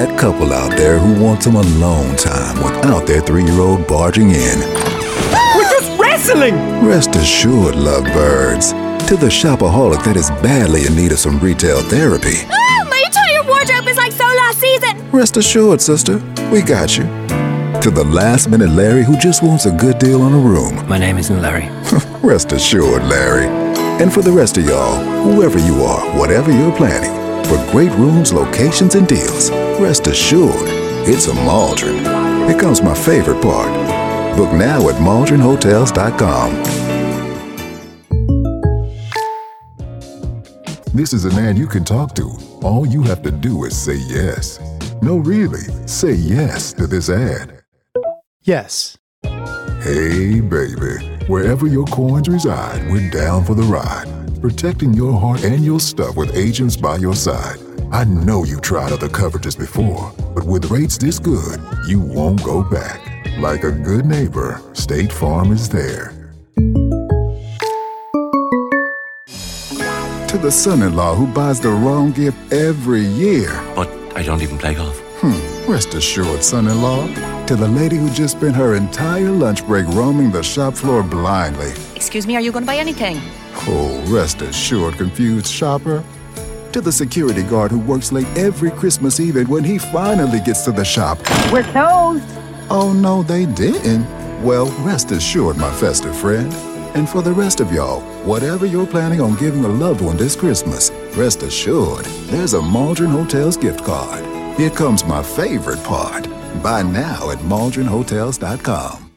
that couple out there who want some alone time without their 3-year-old barging in. We're just wrestling! Rest assured, lovebirds, to the shopaholic that is badly in need of some retail therapy. Oh, my entire wardrobe is like so last season! Rest assured, sister, we got you. To the last-minute Larry who just wants a good deal on a room. My name isn't Larry. Rest assured, Larry. And for the rest of y'all, whoever you are, whatever you're planning, for great rooms, locations, and deals, rest assured, it's a Maldron. Here comes my favorite part. Book now at MaldronHotels.com. This is an ad you can talk to. All you have to do is say yes. No, really, say yes to this ad. Yes. Hey, baby, wherever your coins reside, we're down for the ride. Protecting your heart and your stuff with agents by your side. I know you tried other coverages before, but with rates this good, you won't go back. Like a good neighbor, State Farm is there. To the son-in-law who buys the wrong gift every year. But I don't even play golf. Rest assured, son-in-law. To the lady who just spent her entire lunch break roaming the shop floor blindly. Excuse me, are you going to buy anything? Oh, rest assured, confused shopper. To the security guard who works late every Christmas Eve when he finally gets to the shop. We're closed. Oh, no, they didn't. Well, rest assured, my festive friend. And for the rest of y'all, whatever you're planning on giving a loved one this Christmas, rest assured, there's a Maldron Hotels gift card. Here comes my favorite part. Buy now at MaldronHotels.com.